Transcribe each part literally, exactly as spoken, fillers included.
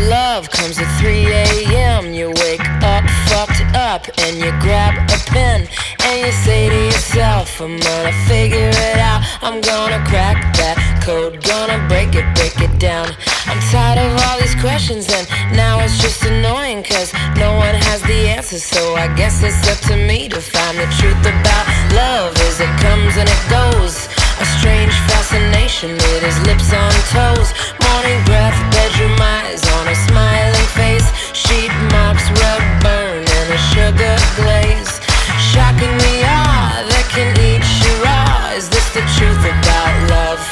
love comes at three a.m. You wake up fucked up and you grab a pen and you say to yourself, I'm gonna figure it out, I'm gonna crack that code, gonna break it, break it down. I'm tired of all these questions and now it's just annoying cause no one has the answers, so I guess it's up to me to find the truth about love as it comes and it goes. A strange fascination, it is lips on toes, morning breath, bedroom eyes on a smiling face, sheet mops, rub burn and a sugar glaze. Shocking me all that can eat you raw. Is this the truth about love?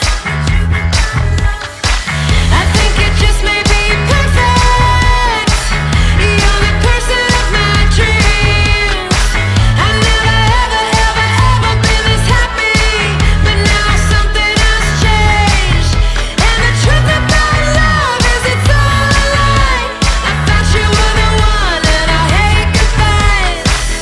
I think it just may be perfect. You're the person of my dreams. I've never ever ever ever been this happy, but now something has changed. And the truth about love is it's all a lie. I thought you were the one and I hate goodbyes.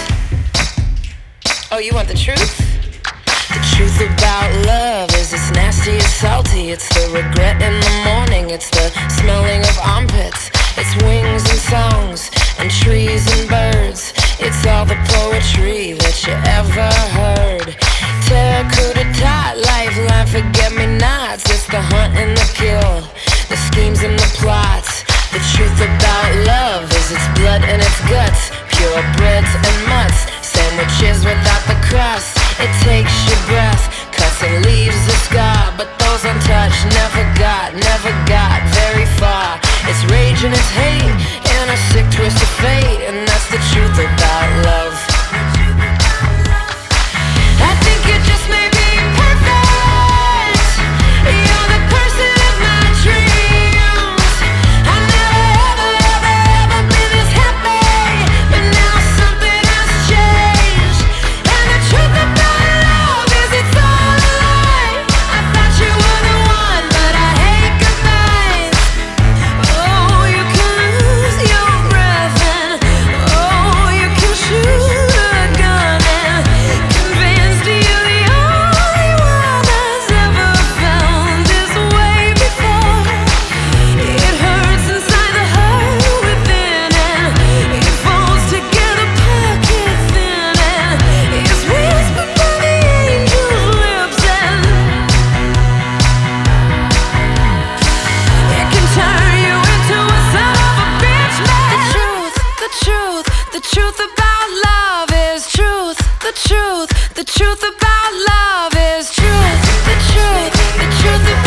Oh, you want the truth? The truth about love is it's nasty, it's salty, it's the regret in the morning, it's the smelling of armpits, it's wings and songs and trees and birds, it's all the poetry that you ever heard. Terracotta tot, lifeline, forget-me-nots, it's the hunt and the kill, the schemes and the plots. The truth about love is its blood and its guts, purebreds and mutts, sandwiches without the crust. It takes your breath, cuts and leaves a scar, but those untouched never got, never got very far. It's rage and it's hate, and a sick twist of fate, and that's the truth about love. I think it just may be perfect. You're the person of my dreams. I've never ever ever ever been this happy, but now something has changed. And the truth about love is it's all a lie. I thought you were the one, but I hate goodbyes. Oh, you can lose your breath and oh, you can shoot a gun and convince you the only one that's ever felt this way before. It hurts inside the hurt within and it falls together pocket thin and it's whispered by the angel's lips and it can turn you into a son of a bitch, man. The truth, the truth, the truth about love is truth. The truth, the truth about love is truth. The truth, the truth about